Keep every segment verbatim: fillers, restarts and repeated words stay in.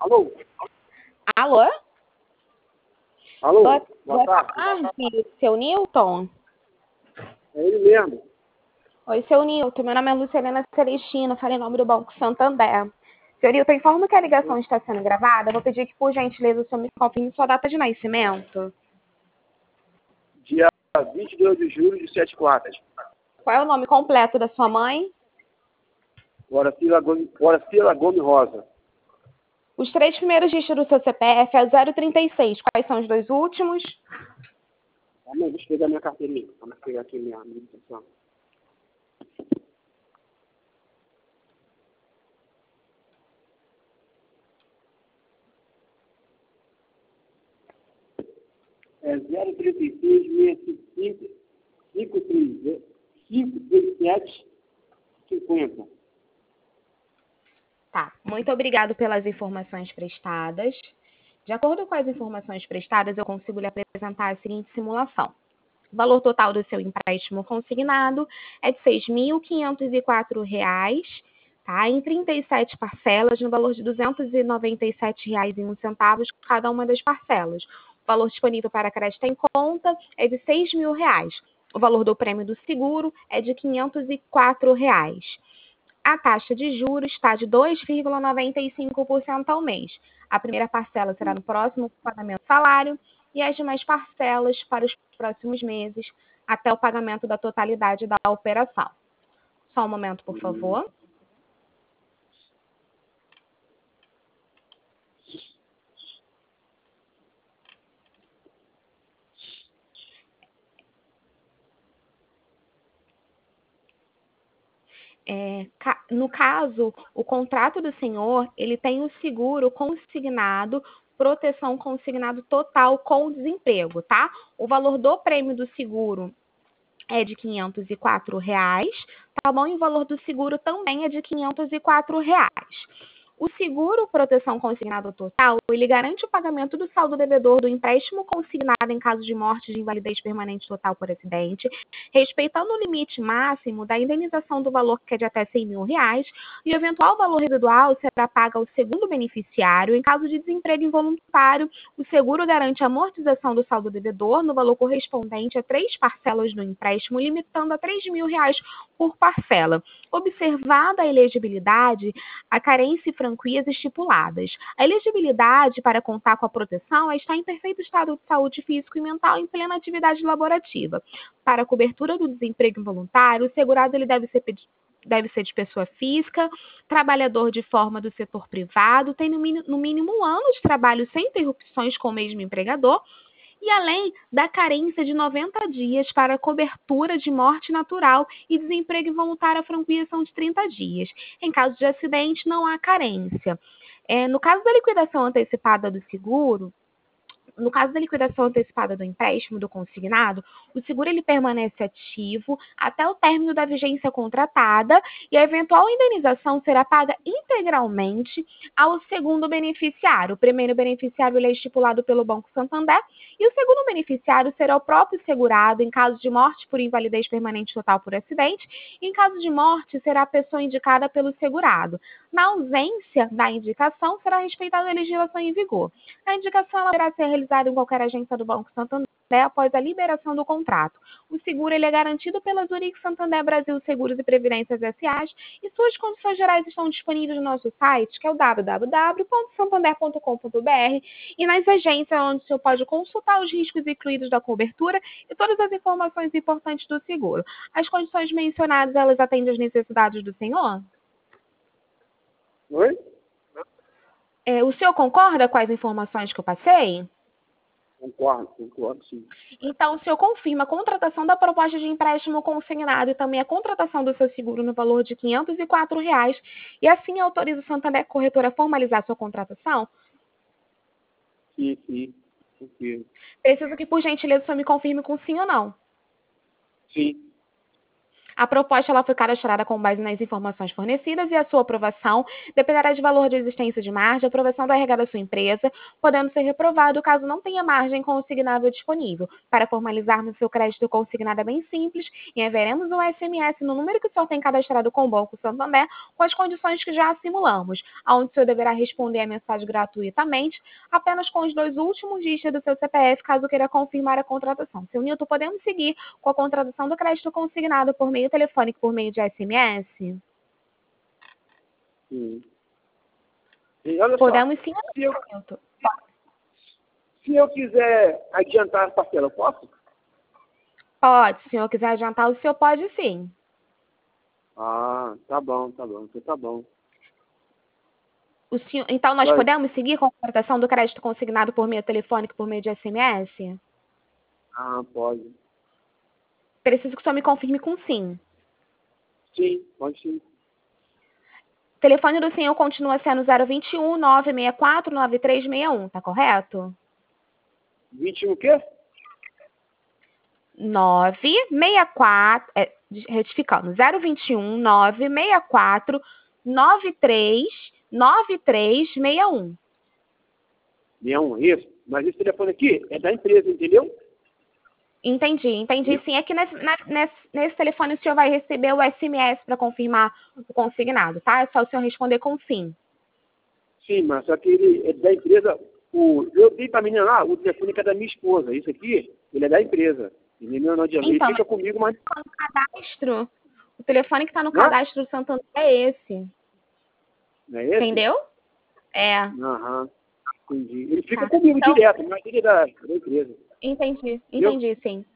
Alô? Alô? Alô? Boa, Boa boa tarde. tarde, seu Newton. É ele mesmo. Oi, seu Newton. Meu nome é Lucelena Celestino, falei em nome do Banco Santander. Seu Newton, informo que a ligação está sendo gravada. Vou pedir que, por gentileza, o senhor me confirme sua data de nascimento. Dia vinte e dois de julho de setenta e quatro. Qual é o nome completo da sua mãe? Horacila Gomes, Horacila Gomes Rosa. Os três primeiros dígitos do seu C P F é o zero trinta e seis. Quais são os dois últimos? Ah, não, deixa eu pegar minha carteirinha. Vamos pegar aqui minha habilitação. É zero trinta e seis, seiscentos e cinquenta e cinco, cinco três sete, cinquenta. Tá. Muito obrigado pelas informações prestadas. De acordo com as informações prestadas, eu consigo lhe apresentar a seguinte simulação. O valor total do seu empréstimo consignado é de seis mil quinhentos e quatro reais, tá? Em trinta e sete parcelas, no valor de duzentos e noventa e sete reais e um centavo cada uma das parcelas. O valor disponível para crédito em conta é de seis mil reais. O valor do prêmio do seguro é de quinhentos e quatro reais. A taxa de juros está de dois vírgula noventa e cinco por cento ao mês. A primeira parcela será no próximo pagamento do salário e as demais parcelas para os próximos meses, até o pagamento da totalidade da operação. Só um momento, por favor. É, no caso, o contrato do senhor, ele tem o seguro consignado, proteção consignado total com desemprego, tá? O valor do prêmio do seguro é de quinhentos e quatro reais, tá bom? E o valor do seguro também é de quinhentos e quatro reais. O seguro proteção consignado total, ele garante o pagamento do saldo devedor do empréstimo consignado em caso de morte de invalidez permanente total por acidente, respeitando o limite máximo da indenização do valor que é de até cem mil reais, e o eventual valor residual será pago ao segundo beneficiário. Em caso de desemprego involuntário, o seguro garante a amortização do saldo devedor no valor correspondente a três parcelas do empréstimo, limitando a três mil reais por parcela. Observada a elegibilidade, a carência e franquias estipuladas. A elegibilidade para contar com a proteção é estar em perfeito estado de saúde físico e mental em plena atividade laborativa. Para a cobertura do desemprego involuntário, o segurado ele deve ser deve ser de pessoa física, trabalhador de forma do setor privado, tem no mínimo, no mínimo um ano de trabalho sem interrupções com o mesmo empregador, e além da carência de noventa dias para cobertura de morte natural e desemprego involuntário, a franquia são de trinta dias. Em caso de acidente, não há carência. É, no caso da liquidação antecipada do seguro, no caso da liquidação antecipada do empréstimo, do consignado, o seguro ele permanece ativo até o término da vigência contratada e a eventual indenização será paga integralmente ao segundo beneficiário. O primeiro beneficiário ele é estipulado pelo Banco Santander e o segundo beneficiário será o próprio segurado em caso de morte por invalidez permanente total por acidente. E em caso de morte, será a pessoa indicada pelo segurado. Na ausência da indicação, será respeitada a legislação em vigor. A indicação ela poderá ser realizada em qualquer agência do Banco Santander após a liberação do contrato. O seguro ele é garantido pela Zurich Santander Brasil Seguros e Previdências S A e suas condições gerais estão disponíveis no nosso site, que é o w w w ponto santander ponto com ponto b r, e nas agências onde o senhor pode consultar os riscos incluídos da cobertura e todas as informações importantes do seguro. As condições mencionadas, elas atendem às necessidades do senhor? Oi? É, o senhor concorda com as informações que eu passei? Concordo, concordo, sim. Então, o senhor confirma a contratação da proposta de empréstimo consignado e também a contratação do seu seguro no valor de quinhentos e quatro reais e assim autoriza o Santander Corretora a formalizar sua contratação? Sim, sim. Sim. Preciso que, por gentileza, o senhor me confirme com sim ou não. Sim. A proposta ela foi cadastrada com base nas informações fornecidas e a sua aprovação dependerá de valor de existência de margem, aprovação do R H da sua empresa, podendo ser reprovado caso não tenha margem consignável disponível. Para formalizarmos seu crédito consignado é bem simples e enviaremos um S M S no número que o senhor tem cadastrado com o Banco Santander com as condições que já simulamos, onde o senhor deverá responder a mensagem gratuitamente, apenas com os dois últimos dígitos do seu C P F, caso queira confirmar a contratação. Seu Nilton, podemos seguir com a contratação do crédito consignado por meio telefônico, por meio de S M S? Sim. E olha Podemos só, sim, se eu, Nilton. se eu quiser adiantar a parcela, eu posso? Pode, se o senhor quiser adiantar, o senhor pode sim. Ah, tá bom, tá bom, então tá bom. O senhor, então, nós Vai. podemos seguir com a contratação do crédito consignado por meio telefônico, por meio de S M S? Ah, pode. Preciso que o senhor me confirme com sim. Sim, pode sim. O telefone do senhor continua sendo zero vinte e um, nove seis quatro, nove três seis um, tá correto? vinte e um o quê? nove seis quatro, é, retificando, zero vinte e um, nove seis quatro, nove três nove três seis um. Leão, isso. Mas esse telefone aqui é da empresa, entendeu? Entendi, entendi. Sim, aqui nesse, na- nesse, nesse telefone o senhor vai receber o S M S para confirmar o consignado, tá? É só o senhor responder com sim. Sim, mas só que ele é da empresa. O, eu dei pra menina lá, o telefone que é da minha esposa. Isso aqui, ele é da empresa. Ele não adianta. Ele Então, fica comigo, mas. no cadastro, o telefone que está no Não? cadastro do Santander é esse. Não é esse? Entendeu? É. Aham. Entendi. Ele fica Tá. comigo Então, direto, mas ele é da, da empresa. entendi, Entendeu? entendi, sim.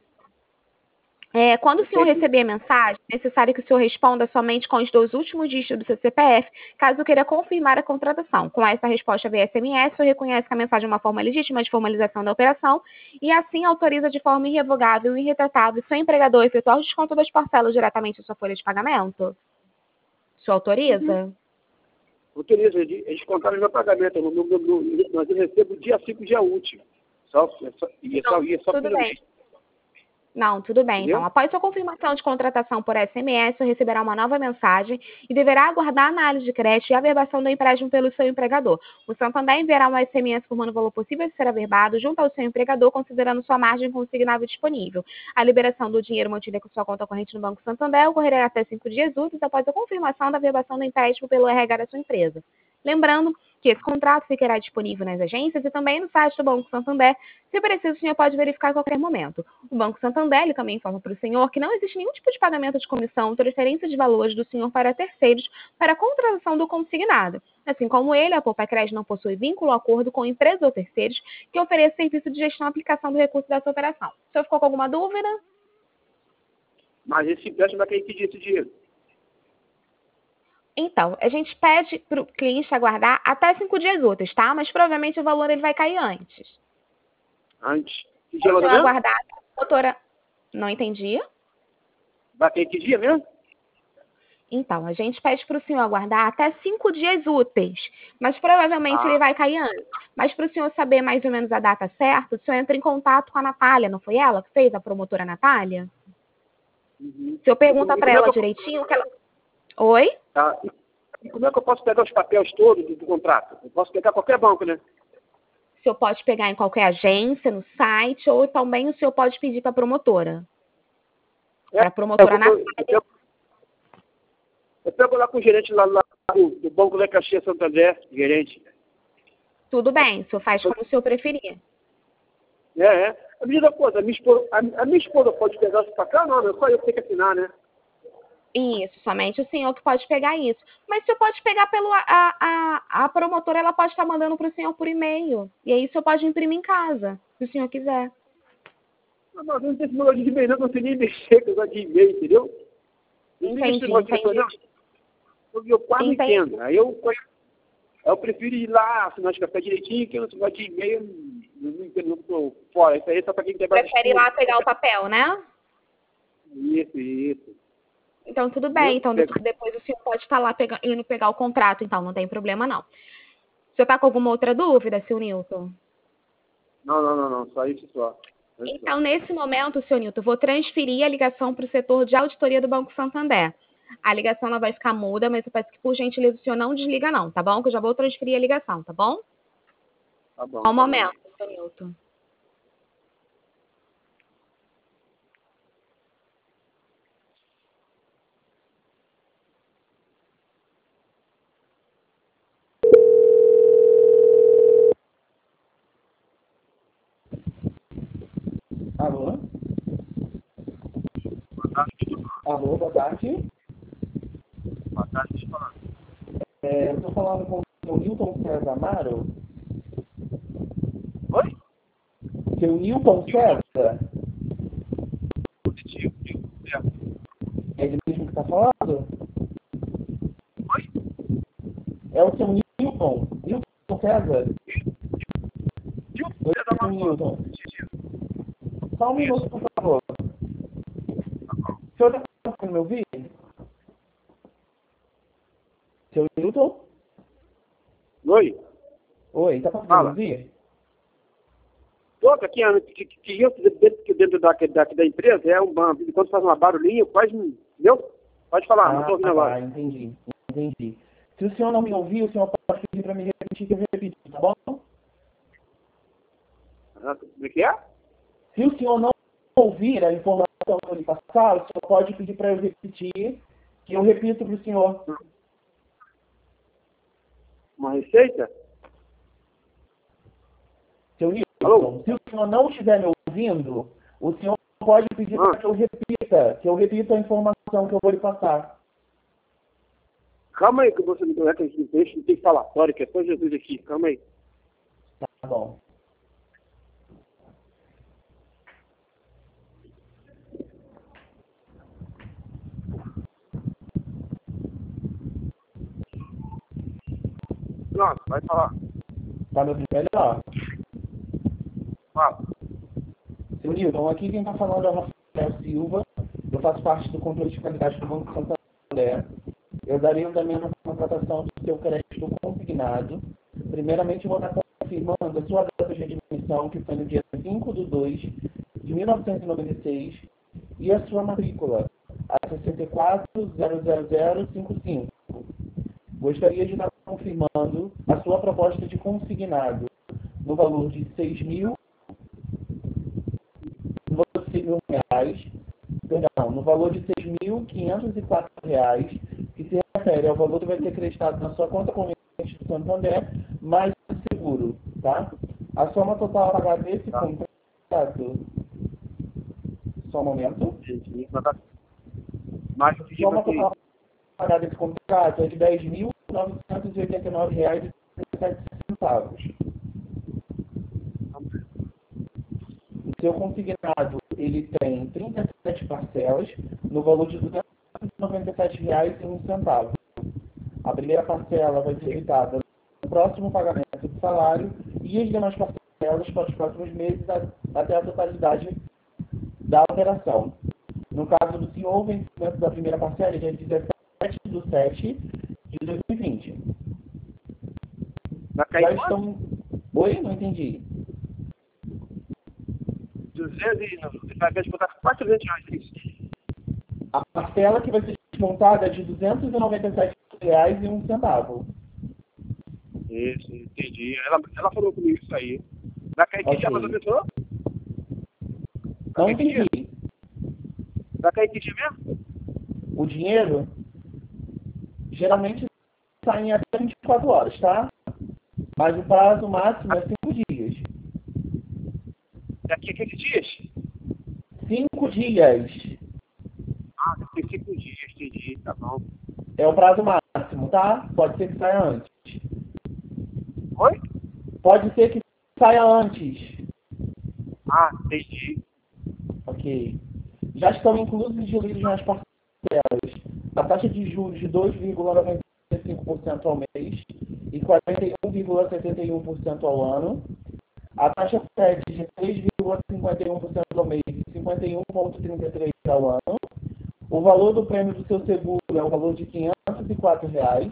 É, quando o senhor Entendi. receber a mensagem, é necessário que o senhor responda somente com os dois últimos dígitos do seu C P F, caso queira confirmar a contratação. Com essa resposta via S M S, o senhor reconhece que a mensagem é uma forma legítima de formalização da operação e assim autoriza de forma irrevogável e irretratável seu empregador a efetuar o desconto das parcelas diretamente em sua folha de pagamento. O senhor autoriza? Autoriza, eles eles contaram meu pagamento. No, no, no, no, mas eu recebo dia cinco, dia útil. Só, é só, e é só, e é só Tudo pelo bem. Não, tudo bem. Entendeu? Então, após sua confirmação de contratação por S M S, você receberá uma nova mensagem e deverá aguardar a análise de crédito e a averbação do empréstimo pelo seu empregador. O Santander enviará um S M S informando o valor possível de ser averbado junto ao seu empregador, considerando sua margem consignável disponível. A liberação do dinheiro mantida com sua conta corrente no Banco Santander ocorrerá até cinco dias úteis após a confirmação da averbação do empréstimo pelo R H da sua empresa. Lembrando que esse contrato ficará disponível nas agências e também no site do Banco Santander. Se preciso, o senhor pode verificar a qualquer momento. O Banco Santander ele também informa para o senhor que não existe nenhum tipo de pagamento de comissão ou transferência de valores do senhor para terceiros para a contratação do consignado. Assim como ele, a Poupa Crédito não possui vínculo ou acordo com empresas ou terceiros que ofereçam serviço de gestão e aplicação do recurso dessa operação. O senhor ficou com alguma dúvida? Mas esse empréstimo vai quem pedir esse dinheiro. Então, a gente pede para o cliente aguardar até cinco dias úteis, tá? Mas provavelmente o valor ele vai cair antes. Antes. Que Se dia o ela senhor tá mesmo? aguardar, doutora, não entendi? Vai quem que dia mesmo? Então, a gente pede para o senhor aguardar até cinco dias úteis, mas provavelmente Ah. ele vai cair antes. Mas para o senhor saber mais ou menos a data certa, o senhor entra em contato com a Natália, não foi ela que fez, a promotora Natália? Uhum. O senhor pergunta E para como é ela que eu- direitinho que ela... Oi? Tá. E como é que eu posso pegar os papéis todos do, do contrato? Eu posso pegar qualquer banco, né? O senhor pode pegar em qualquer agência, no site, ou também o senhor pode pedir para a promotora. É, Para a promotora eu, Natália. eu, eu, eu pego lá com o gerente lá, lá do, do Banco da Caxias Santander, gerente. Tudo bem, o senhor faz como o senhor preferir. É, é. A mesma coisa, a minha esposa, a, a minha esposa pode pegar isso pra cá? Não, não, só eu que tenho que assinar, né? Isso, somente o senhor que pode pegar isso. Mas o senhor pode pegar pelo. A, a, a promotora ela pode estar mandando para o senhor por e-mail. E aí o senhor pode imprimir em casa, se o senhor quiser. Não, não, não tem esse negócio de e-mail, não, não sei nem mexer com negócio de e-mail, entendeu? Não tem esse Entendi, negócio de entendi. telefone, não. Eu quase não Entendi. entendo. Aí eu, eu prefiro ir lá, assinar de café direitinho, que eu não negócio de e-mail, não, não entendo, não tô fora. Isso aí é só para quem quer Prefere ir lá pegar o papel, né? Isso, isso. Então, tudo Entendeu? bem. Então, depois o senhor pode estar lá pega, indo pegar o contrato, então, não tem problema, não. O senhor está com alguma outra dúvida, seu Nilton? Não, não, não, não, só isso só. Então, nesse momento, senhor Nilton, eu vou transferir a ligação para o setor de auditoria do Banco Santander. A ligação ela vai ficar muda, mas eu peço que, por gentileza, o senhor não desliga não, tá bom? Que eu já vou transferir a ligação, tá bom? Tá bom. Só um momento, senhor Nilton. Alô? Boa tarde. Alô, boa tarde. Boa tarde, falando. É, eu estou falando com o Nilton César Amaro. Oi? Seu Nilton César? Positivo, certo. É ele mesmo que está falando? Oi? É o seu Nilton. Nilton César? Nilton Oi, César seu Amaro. Nilton. Só um minuto, por favor. O senhor está conseguindo me ouvir? Seu Nilton? Oi? Oi, está conseguindo Fala. me ouvir? Todo aqui, que, que, que eu dentro, dentro da, da, da empresa é um, quando faz uma barulhinho, quase, entendeu? Pode falar, não estou ouvindo Ah, agora. tá, entendi, entendi. Se o senhor não me ouviu, o senhor pode pedir para me repetir que eu repeti, tá bom? Ah, como é que é? Se o senhor não ouvir a informação que eu lhe passar, o senhor pode pedir para eu repetir, que eu repito para o senhor. Uma receita? Seu Nilton, Alô? se o senhor não estiver me ouvindo, o senhor pode pedir Ah. para que eu repita, que eu repita a informação que eu vou lhe passar. Calma aí, que você não é que a gente deixa, não tem falatório, que é só Jesus aqui. Calma aí. Tá bom. Pronto, vai falar. Tá me ouvindo melhor? Fala. Seu Nilton, aqui quem está falando é o Rafael Silva. Eu faço parte do controle de qualidade do Banco Santander. Eu darei andamento à contratação do seu crédito consignado. Primeiramente, eu vou estar confirmando a sua data de admissão, que foi no dia cinco de dois de mil novecentos e noventa e seis, e a sua matrícula, a sessenta e quatro zero zero zero cinco cinco. Gostaria de estar confirmando a sua proposta de consignado no valor de seis mil reais, perdão, no valor de seis mil quinhentos e quatro reais, que se refere ao valor que vai ser acreditado na sua conta corrente do Santander, mais o seguro, tá? A soma total a pagar desse Tá. contrato, só um momento, Mais o soma aqui. total a pagar desse contrato é de dez mil novecentos e oitenta e nove reais e trinta e sete centavos. O seu consignado, ele tem trinta e sete parcelas, no valor de duzentos e noventa e sete reais e um centavo. A primeira parcela vai ser quitada no próximo pagamento do salário e as demais parcelas para os próximos meses até a totalidade da operação. No caso do senhor, o vencimento da primeira parcela é dia dezessete de sete de dois mil e vinte. Vai Já cair estão... Oi? Não entendi. duzentos e vai descontar quatrocentos reais isso. A parcela que vai ser descontada é de duzentos e noventa e sete reais e um centavo. Isso, entendi. Ela, ela falou comigo isso aí. Vai cair que Ok. dia, mas pessoa? Não Vai cair que dia? entendi. Vai cair que dia mesmo? O dinheiro geralmente sai em até vinte e quatro horas, tá? Mas o prazo máximo é cinco dias. Daqui a quinze dias? cinco dias Ah, daqui a cinco dias, entendi, tá bom. é o prazo máximo, tá? Pode ser que saia antes. Oi? Pode ser que saia antes. Ah, entendi. Ok. Já estão inclusos e diluídos nas parcelas a taxa de juros de dois vírgula noventa e cinco por cento ao mês e quarenta e um vírgula setenta e um por cento ao ano. A taxa F E D de três vírgula cinquenta e um por cento ao mês e cinquenta e um vírgula trinta e três por cento ao ano. O valor do prêmio do seu seguro é o valor de quinhentos e quatro reais.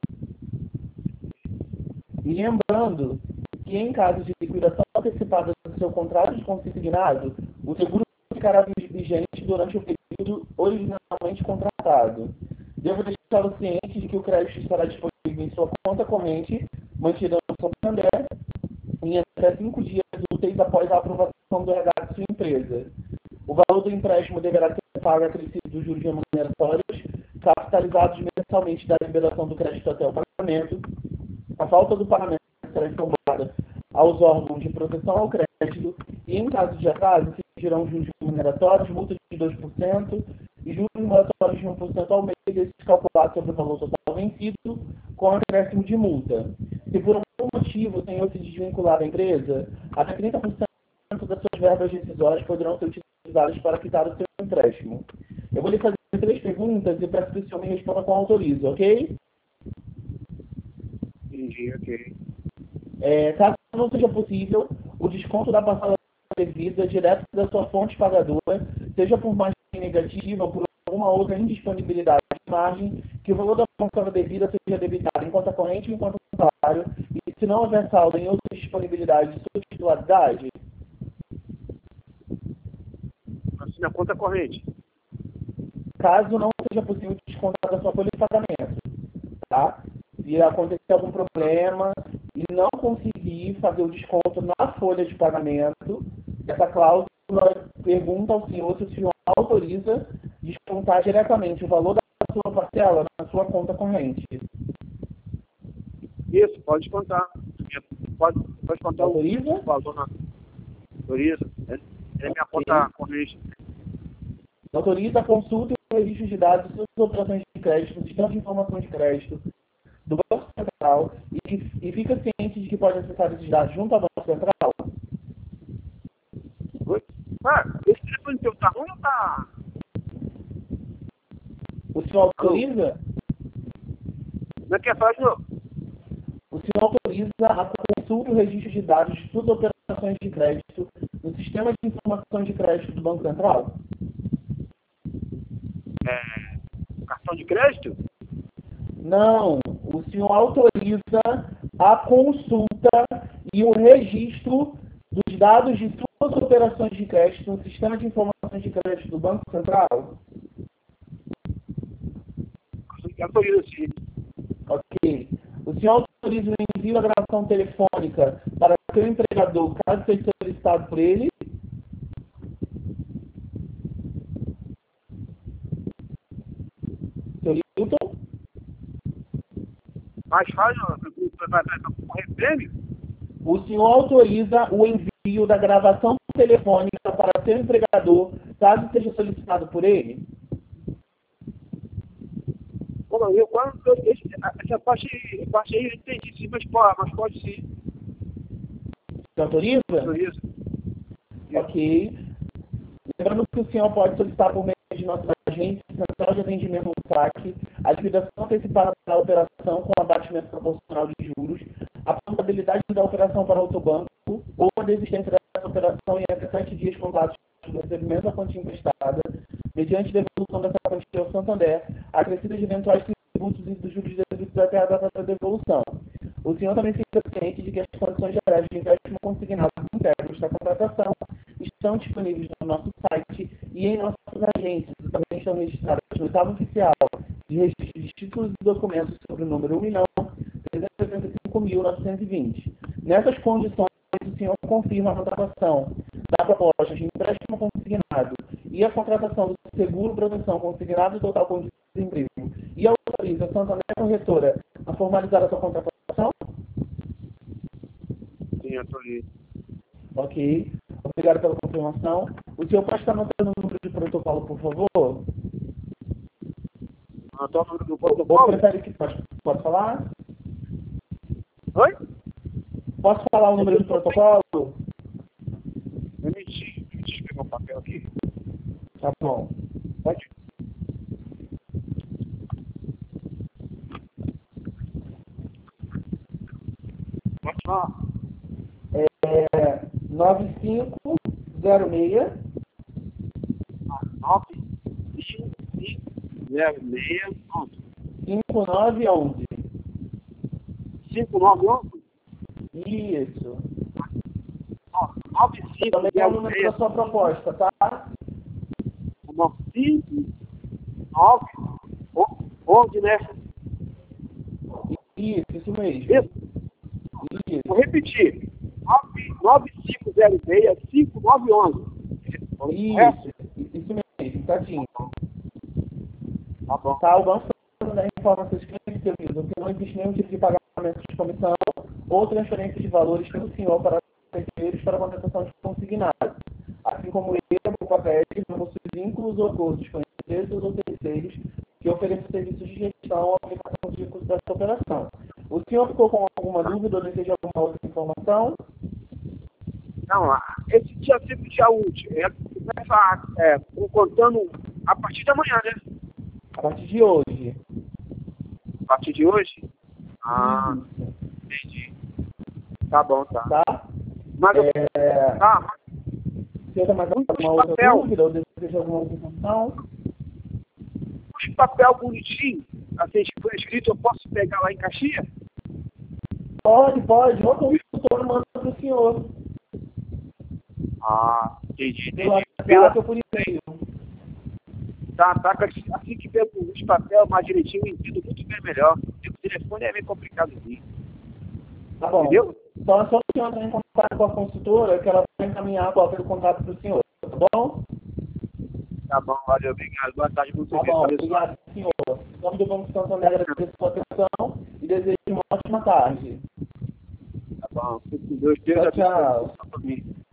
E lembrando que em caso de liquidação antecipada do do seu contrato de consignado, o seguro ficará vigente durante o período originalmente contratado. Devo deixá-lo ciente de que o crédito estará disponível em sua conta corrente, mantida no Santander, em até cinco dias úteis após a aprovação do resgate de sua empresa. O valor do empréstimo deverá ser pago acrescido dos juros remuneratórios, capitalizados mensalmente da liberação do crédito até o pagamento. A falta do pagamento será informada aos órgãos de proteção ao crédito e, em caso de atraso, se exigirão juros remuneratórios, multa de dois por cento e juros remuneratórios de um por cento ao mês, esses calculados sobre o valor total vencido, com acréscimo de multa. Se por algum motivo o senhor se desvincular da empresa, até trinta por cento das suas verbas decisórias poderão ser utilizadas para quitar o seu empréstimo. Eu vou lhe fazer três perguntas e peço que o senhor me responda com autorizo, ok? Entendi, ok. É, caso não seja possível, o desconto da parcela devida direto da sua fonte pagadora, seja por margem negativa ou por alguma outra indisponibilidade de margem, que o valor da parcela devida seja debitado em conta corrente ou em conta salário, e se não houver saldo em outra disponibilidade de sua titularidade, Assim, na conta corrente. caso não seja possível descontar da sua folha de pagamento, tá? Se acontecer algum problema e não conseguir fazer o desconto na folha de pagamento, essa cláusula pergunta ao senhor se o senhor autoriza descontar diretamente o valor da sua parcela na sua conta corrente. Isso, pode descontar. Pode, pode contar Autoriza? o valor na. Autoriza. É, é minha Ok. conta corrente. Autoriza a consulta e o registro de dados de suas operações de crédito, no sistema de informação de crédito do Banco Central e, e fica ciente de que pode acessar esses dados junto ao Banco Central. Oi? Ah, esse telefone teu tá ruim ou tá. O senhor autoriza? Como é que é? Faz de novo. O senhor autoriza a consulta e o registro de dados de suas operações de crédito no sistema de informação de crédito do Banco Central? É, cartão de crédito? Não. O senhor autoriza a consulta e o registro dos dados de suas operações de crédito no sistema de informações de crédito do Banco Central? Autoriza sim. Ok. O senhor autoriza o envio da gravação telefônica para seu empregador, caso seja solicitado por ele? Seu Hilton? Mas faz, vai correr prêmio? O senhor autoriza o envio da gravação telefônica para seu empregador, caso seja solicitado por ele? Pô, eu, quando, eu, esse, essa parte, parte aí eu entendi sim, mas pode, mas pode sim. Você autoriza? Autoriza. Ok. Lembrando que o senhor pode solicitar por meio de nossa agência central de atendimento no S A C a liquidação antecipada da operação com abatimento proporcional de juros, a portabilidade da operação para outro banco ou a desistência dessa operação em até sete dias contados do recebimento da quantia emprestada, mediante devolução dessa quantia ao Santander, acrescida de eventuais tributos e dos juros devidos até a data da devolução. O senhor também fica ciente de que as condições gerais de empréstimo consignado internos da contratação estão disponíveis no nosso site e em nossas agências, que também estão registradas no estado oficial de registro de títulos e documentos sobre o número um milhão trezentos e oitenta e cinco mil novecentos e vinte. Nessas condições, o senhor confirma a contratação da proposta de empréstimo consignado e a contratação do seguro proteção consignado total com desemprego e autoriza a Santander Corretora a formalizar a sua contratação? Sim, autoriza. Ok. Obrigado pela confirmação. O senhor pode estar anotando o número de protocolo, por favor? Anotou o número do Ou protocolo? prefere que pode, pode falar? Oi? Posso falar o número do protocolo? Eu me deixa eu pegar um papel aqui. Tá bom. Pode? Pode falar. É nove cinco zero seis nove cinco cinco zero seis cinco nove um um. cinco nove um. Isso. nove cinco Também é o zero número seis, da sua proposta, tá? nove cinco nove onze, né? Isso, isso mesmo. Isso. Isso. Vou repetir. nove cinco zero seis cinco nove onze. Isso, isso mesmo, certinho. Tá bom. Tá, o banco está dando informações clientes que não existe nenhum tipo de pagamento de comissão ou transferência de valores pelo senhor para terceiros para contratação de consignado. Assim como ele, o papel não possui vínculos ou acordos com empresas ou terceiros que ofereçam serviços de gestão ou aplicação de recursos dessa operação. O senhor ficou com alguma dúvida ou deseja alguma outra informação? Não, esse dia sempre dia útil. É, começa é, contando a partir de amanhã, né? A partir de hoje. A partir de hoje? Ah, Isso. entendi. Tá bom, tá. Tá? Mas eu. É... Tá, mas Se tem mais Muito alguma outra papel. dúvida ou deseja alguma outra informação? os papel bonitinho, assim, tipo escrito, eu posso pegar lá em Caxias? Pode, pode. O consultor manda para o senhor. Ah, entendi, Pelo entendi. WhatsApp ou por e-mail. Tá, tá, assim que pego os papel mais direitinho, eu entendo muito bem melhor. E o telefone é meio complicado aqui. Tá bom. Entendeu? Então é só o senhor entrar em contato com a consultora que ela vai encaminhar qual é o contato para o senhor. Tá bom? Tá bom, valeu, obrigado. Boa tarde, muito Tá bom, obrigado, senhor. Em nome do Banco Santander, agradeço a sua atenção e desejo uma ótima tarde. Tá bom, fique com Deus, Deus Tchau, abençoe tchau. a família.